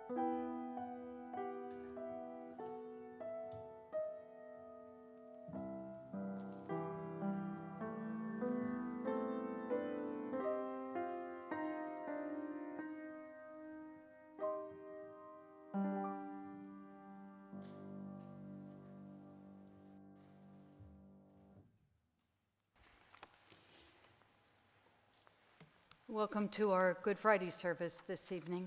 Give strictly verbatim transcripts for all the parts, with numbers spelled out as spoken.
Welcome to our Good Friday service this evening.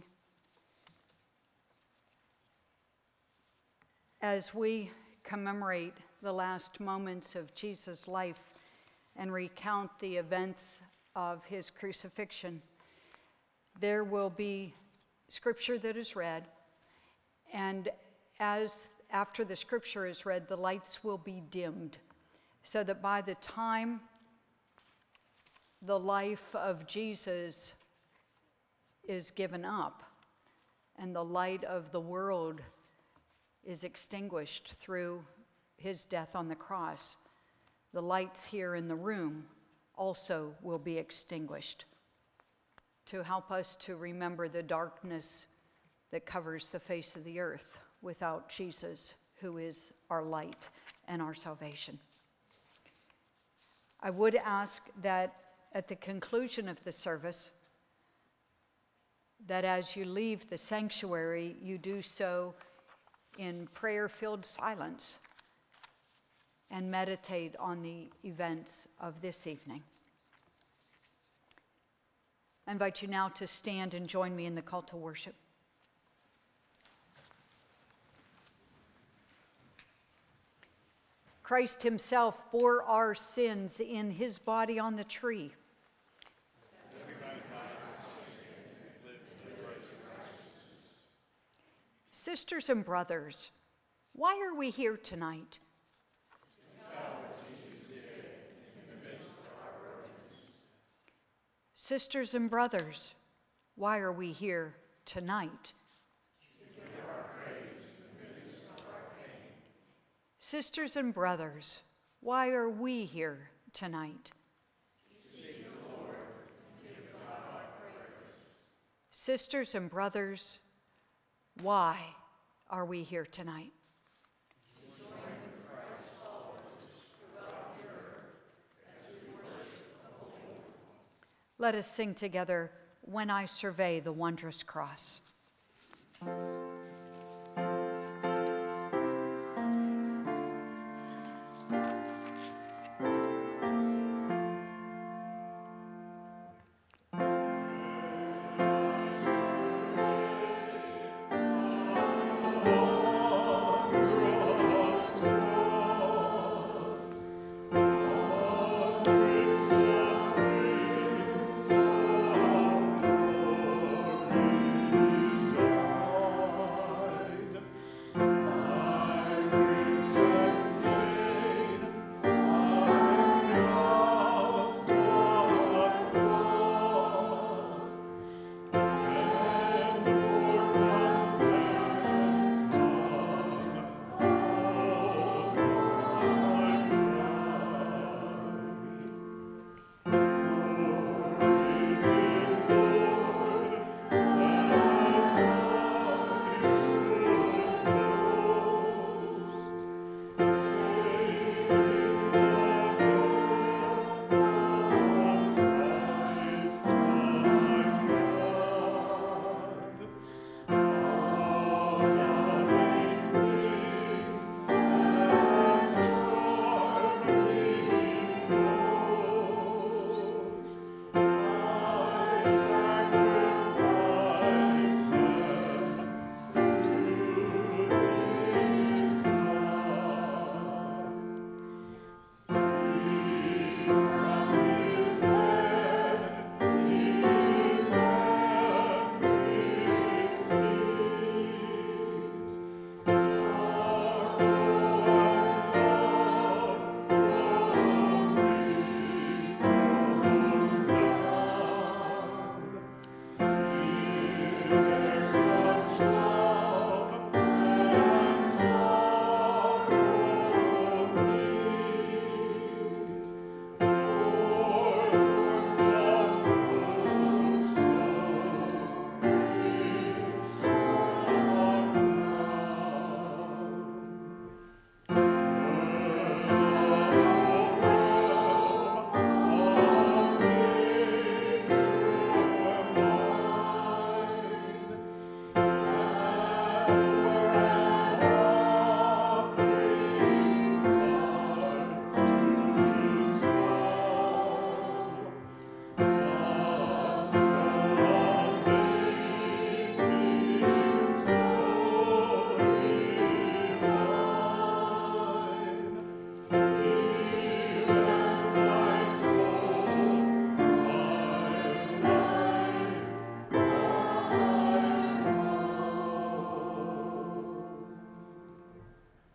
As we commemorate the last moments of Jesus' life and recount the events of his crucifixion, there will be scripture that is read, and as after the scripture is read, the lights will be dimmed, so that by the time the life of Jesus is given up and the light of the world is extinguished through his death on the cross, the lights here in the room also will be extinguished to help us to remember the darkness that covers the face of the earth without Jesus, who is our light and our salvation. I would ask that at the conclusion of the service, that as you leave the sanctuary, you do so in prayer-filled silence and meditate on the events of this evening. I invite you now to stand and join me in the call to worship. Christ himself bore our sins in his body on the tree. Sisters and brothers, why are we here tonight? Sisters and brothers, why are we here tonight? Sisters and brothers, why are we here tonight? Sisters and brothers, why are we here tonight? Let us sing together, "When I Survey the Wondrous Cross."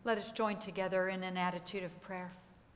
Let us join together in an attitude of prayer.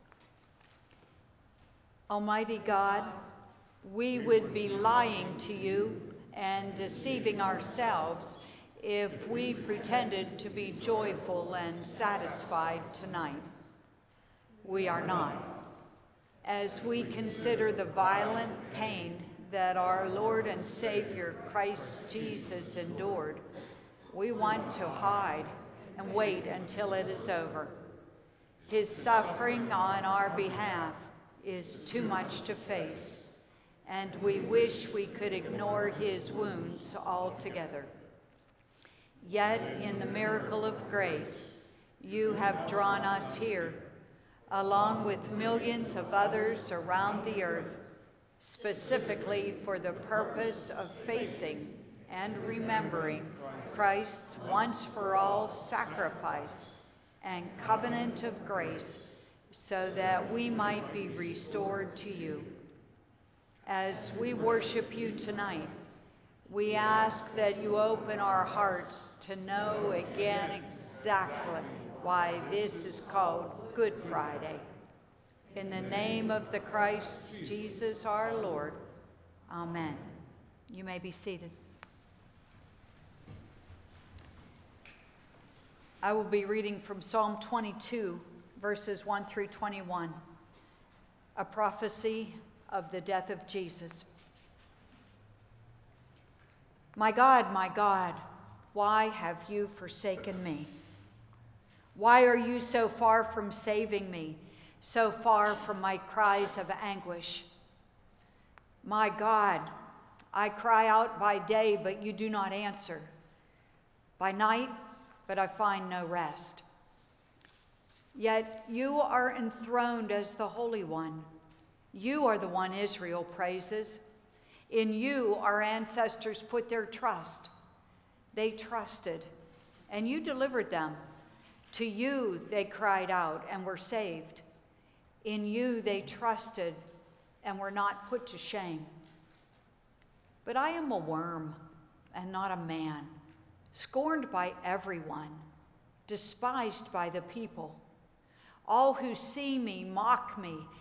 Almighty God, we would be lying to you and deceiving ourselves if we pretended to be joyful and satisfied tonight. We are not. As we consider the violent pain that our Lord and Savior Christ Jesus endured, we want to hide and wait until it is over. His suffering on our behalf is too much to face, and we wish we could ignore his wounds altogether. Yet, in the miracle of grace, you have drawn us here, along with millions of others around the earth, specifically for the purpose of facing and remembering Christ's once-for-all sacrifice and covenant of grace, so that we might be restored to you. As we worship you tonight, we ask that you open our hearts to know again exactly why this is called Good Friday. In the name of the Christ Jesus our Lord, amen. You may be seated. I will be reading from Psalm twenty-two, verses one through twenty-one, a prophecy of the death of Jesus. My God, my God, why have you forsaken me? Why are you so far from saving me, so far from my cries of anguish? My God, I cry out by day, but you do not answer. By night, but I find no rest. Yet you are enthroned as the Holy One. You are the one Israel praises. In you our ancestors put their trust. They trusted, and you delivered them. To you they cried out and were saved. In you they trusted and were not put to shame. But I am a worm and not a man, scorned by everyone, despised by the people. All who see me mock me